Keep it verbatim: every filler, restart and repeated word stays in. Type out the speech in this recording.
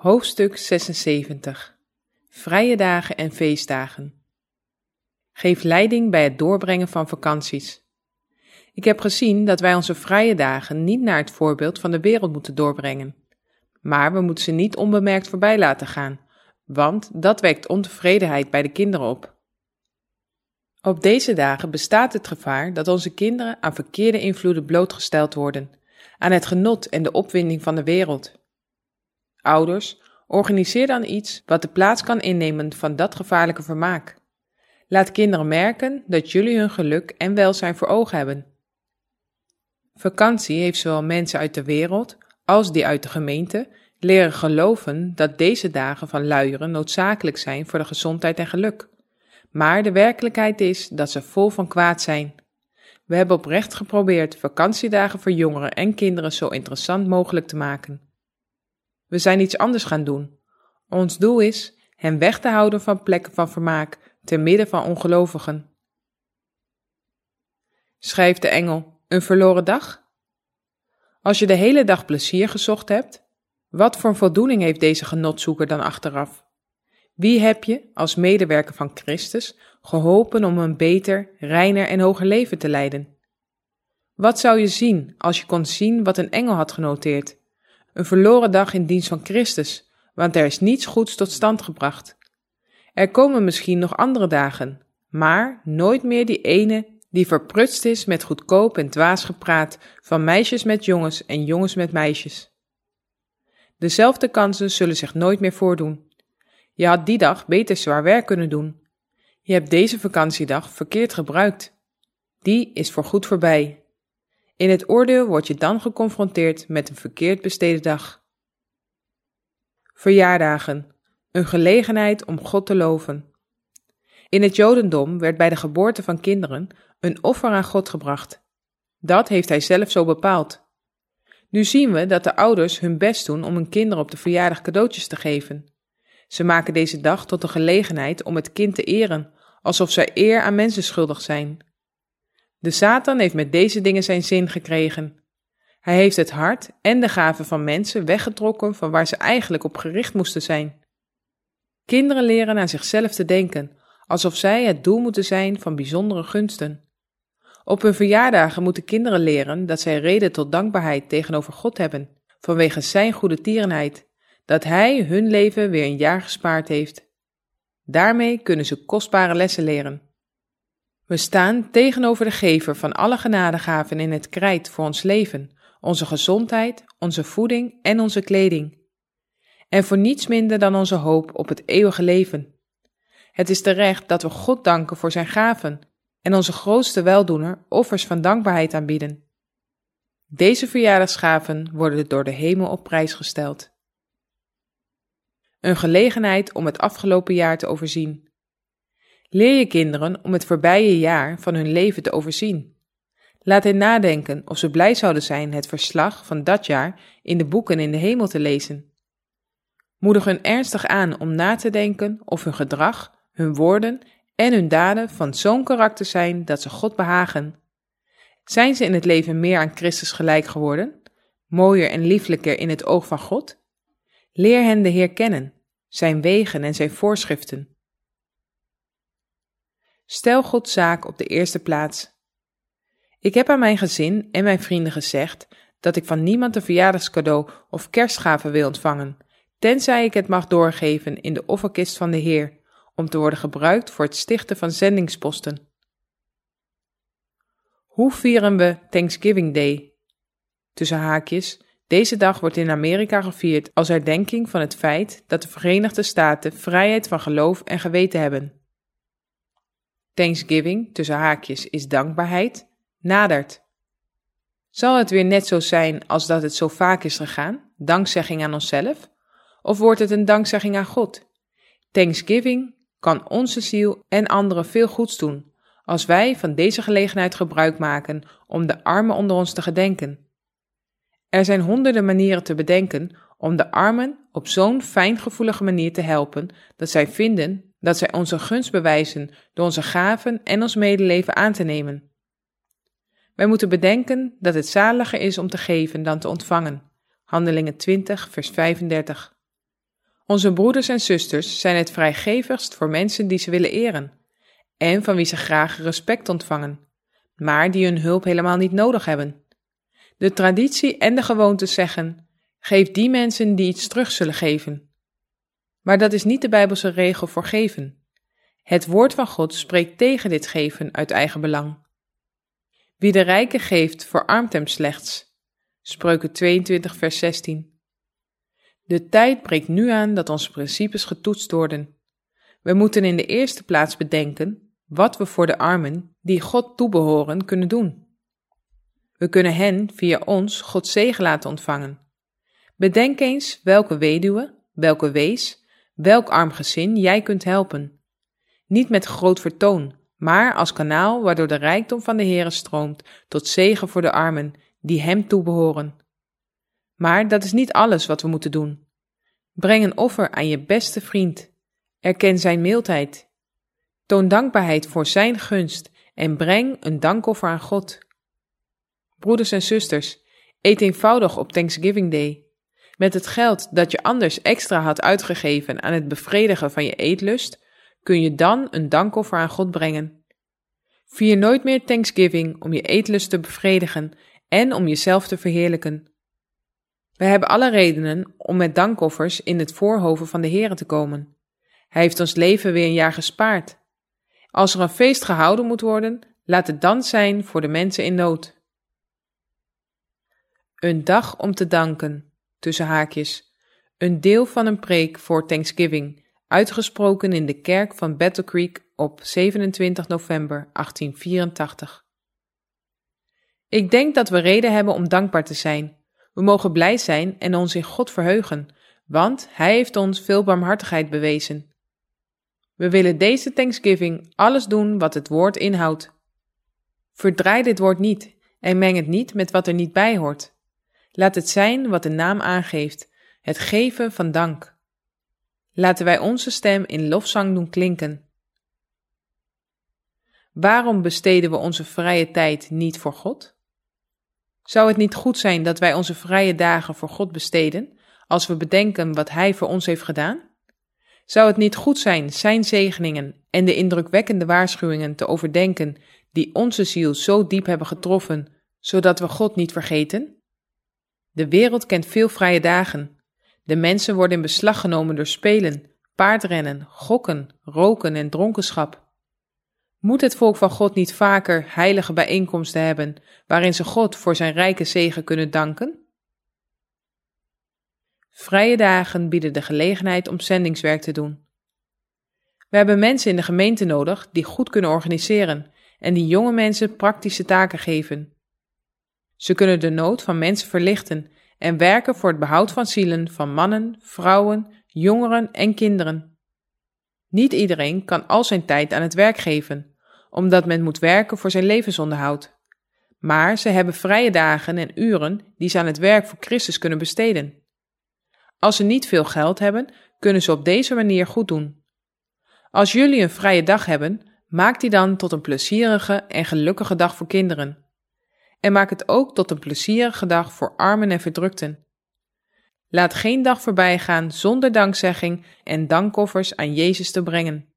Hoofdstuk zesenzeventig. Vrije dagen en feestdagen. Geef leiding bij het doorbrengen van vakanties. Ik heb gezien dat wij onze vrije dagen niet naar het voorbeeld van de wereld moeten doorbrengen. Maar we moeten ze niet onbemerkt voorbij laten gaan, want dat wekt ontevredenheid bij de kinderen op. Op deze dagen bestaat het gevaar dat onze kinderen aan verkeerde invloeden blootgesteld worden, aan het genot en de opwinding van de wereld. Ouders, organiseer dan iets wat de plaats kan innemen van dat gevaarlijke vermaak. Laat kinderen merken dat jullie hun geluk en welzijn voor ogen hebben. Vakantie heeft zowel mensen uit de wereld als die uit de gemeente leren geloven dat deze dagen van luieren noodzakelijk zijn voor de gezondheid en geluk. Maar de werkelijkheid is dat ze vol van kwaad zijn. We hebben oprecht geprobeerd vakantiedagen voor jongeren en kinderen zo interessant mogelijk te maken. We zijn iets anders gaan doen. Ons doel is hen weg te houden van plekken van vermaak te midden van ongelovigen. Schrijft de engel, een verloren dag? Als je de hele dag plezier gezocht hebt, wat voor voldoening heeft deze genotzoeker dan achteraf? Wie heb je, als medewerker van Christus, geholpen om een beter, reiner en hoger leven te leiden? Wat zou je zien als je kon zien wat een engel had genoteerd? Een verloren dag in dienst van Christus, want er is niets goeds tot stand gebracht. Er komen misschien nog andere dagen, maar nooit meer die ene die verprutst is met goedkoop en dwaas gepraat van meisjes met jongens en jongens met meisjes. Dezelfde kansen zullen zich nooit meer voordoen. Je had die dag beter zwaar werk kunnen doen. Je hebt deze vakantiedag verkeerd gebruikt. Die is voorgoed voorbij. In het oordeel word je dan geconfronteerd met een verkeerd besteden dag. Verjaardagen, een gelegenheid om God te loven. In het Jodendom werd bij de geboorte van kinderen een offer aan God gebracht. Dat heeft hij zelf zo bepaald. Nu zien we dat de ouders hun best doen om hun kinderen op de verjaardag cadeautjes te geven. Ze maken deze dag tot een gelegenheid om het kind te eren, alsof zij eer aan mensen schuldig zijn. De Satan heeft met deze dingen zijn zin gekregen. Hij heeft het hart en de gaven van mensen weggetrokken van waar ze eigenlijk op gericht moesten zijn. Kinderen leren aan zichzelf te denken, alsof zij het doel moeten zijn van bijzondere gunsten. Op hun verjaardagen moeten kinderen leren dat zij reden tot dankbaarheid tegenover God hebben, vanwege zijn goede tierenheid, dat hij hun leven weer een jaar gespaard heeft. Daarmee kunnen ze kostbare lessen leren. We staan tegenover de gever van alle genadegaven in het krijt voor ons leven, onze gezondheid, onze voeding en onze kleding. En voor niets minder dan onze hoop op het eeuwige leven. Het is terecht dat we God danken voor zijn gaven en onze grootste weldoener offers van dankbaarheid aanbieden. Deze verjaardagsgaven worden door de hemel op prijs gesteld. Een gelegenheid om het afgelopen jaar te overzien. Leer je kinderen om het voorbije jaar van hun leven te overzien. Laat hen nadenken of ze blij zouden zijn het verslag van dat jaar in de boeken in de hemel te lezen. Moedig hun ernstig aan om na te denken of hun gedrag, hun woorden en hun daden van zo'n karakter zijn dat ze God behagen. Zijn ze in het leven meer aan Christus gelijk geworden, mooier en lieflijker in het oog van God? Leer hen de Heer kennen, zijn wegen en zijn voorschriften. Stel Gods zaak op de eerste plaats. Ik heb aan mijn gezin en mijn vrienden gezegd dat ik van niemand een verjaardagscadeau of kerstgave wil ontvangen, tenzij ik het mag doorgeven in de offerkist van de Heer, om te worden gebruikt voor het stichten van zendingsposten. Hoe vieren we Thanksgiving Day? Tussen haakjes, deze dag wordt in Amerika gevierd als herdenking van het feit dat de Verenigde Staten vrijheid van geloof en geweten hebben. Thanksgiving, tussen haakjes, is dankbaarheid, nadert. Zal het weer net zo zijn als dat het zo vaak is gegaan, dankzegging aan onszelf? Of wordt het een dankzegging aan God? Thanksgiving kan onze ziel en anderen veel goeds doen, als wij van deze gelegenheid gebruik maken om de armen onder ons te gedenken. Er zijn honderden manieren te bedenken om de armen op zo'n fijngevoelige manier te helpen dat zij vinden dat zij onze gunst bewijzen door onze gaven en ons medeleven aan te nemen. Wij moeten bedenken dat het zaliger is om te geven dan te ontvangen. Handelingen twintig, vers vijfendertig. Onze broeders en zusters zijn het vrijgevigst voor mensen die ze willen eren en van wie ze graag respect ontvangen, maar die hun hulp helemaal niet nodig hebben. De traditie en de gewoontes zeggen: geef die mensen die iets terug zullen geven. Maar dat is niet de Bijbelse regel voor geven. Het woord van God spreekt tegen dit geven uit eigen belang. Wie de rijke geeft, verarmt hem slechts. Spreuken tweeëntwintig vers zestien. De tijd breekt nu aan dat onze principes getoetst worden. We moeten in de eerste plaats bedenken wat we voor de armen die God toebehoren kunnen doen. We kunnen hen via ons Gods zegen laten ontvangen. Bedenk eens welke weduwe, welke wees, welk arm gezin jij kunt helpen. Niet met groot vertoon, maar als kanaal waardoor de rijkdom van de Heere stroomt tot zegen voor de armen die hem toebehoren. Maar dat is niet alles wat we moeten doen. Breng een offer aan je beste vriend. Erken zijn mildheid. Toon dankbaarheid voor zijn gunst en breng een dankoffer aan God. Broeders en zusters, eet eenvoudig op Thanksgiving Day. Met het geld dat je anders extra had uitgegeven aan het bevredigen van je eetlust, kun je dan een dankoffer aan God brengen. Vier nooit meer Thanksgiving om je eetlust te bevredigen en om jezelf te verheerlijken. We hebben alle redenen om met dankoffers in het voorhoven van de Heere te komen. Hij heeft ons leven weer een jaar gespaard. Als er een feest gehouden moet worden, laat het dan zijn voor de mensen in nood. Een dag om te danken, tussen haakjes, een deel van een preek voor Thanksgiving, uitgesproken in de kerk van Battle Creek op zevenentwintig november achttien vierentachtig. Ik denk dat we reden hebben om dankbaar te zijn. We mogen blij zijn en ons in God verheugen, want Hij heeft ons veel barmhartigheid bewezen. We willen deze Thanksgiving alles doen wat het woord inhoudt. Verdraai dit woord niet en meng het niet met wat er niet bij hoort. Laat het zijn wat de naam aangeeft, het geven van dank. Laten wij onze stem in lofzang doen klinken. Waarom besteden we onze vrije tijd niet voor God? Zou het niet goed zijn dat wij onze vrije dagen voor God besteden, als we bedenken wat Hij voor ons heeft gedaan? Zou het niet goed zijn zijn zegeningen en de indrukwekkende waarschuwingen te overdenken die onze ziel zo diep hebben getroffen, zodat we God niet vergeten? De wereld kent veel vrije dagen. De mensen worden in beslag genomen door spelen, paardrennen, gokken, roken en dronkenschap. Moet het volk van God niet vaker heilige bijeenkomsten hebben, waarin ze God voor zijn rijke zegen kunnen danken? Vrije dagen bieden de gelegenheid om zendingswerk te doen. We hebben mensen in de gemeente nodig die goed kunnen organiseren en die jonge mensen praktische taken geven. Ze kunnen de nood van mensen verlichten en werken voor het behoud van zielen van mannen, vrouwen, jongeren en kinderen. Niet iedereen kan al zijn tijd aan het werk geven, omdat men moet werken voor zijn levensonderhoud. Maar ze hebben vrije dagen en uren die ze aan het werk voor Christus kunnen besteden. Als ze niet veel geld hebben, kunnen ze op deze manier goed doen. Als jullie een vrije dag hebben, maak die dan tot een plezierige en gelukkige dag voor kinderen. En maak het ook tot een plezierige dag voor armen en verdrukten. Laat geen dag voorbij gaan zonder dankzegging en dankoffers aan Jezus te brengen.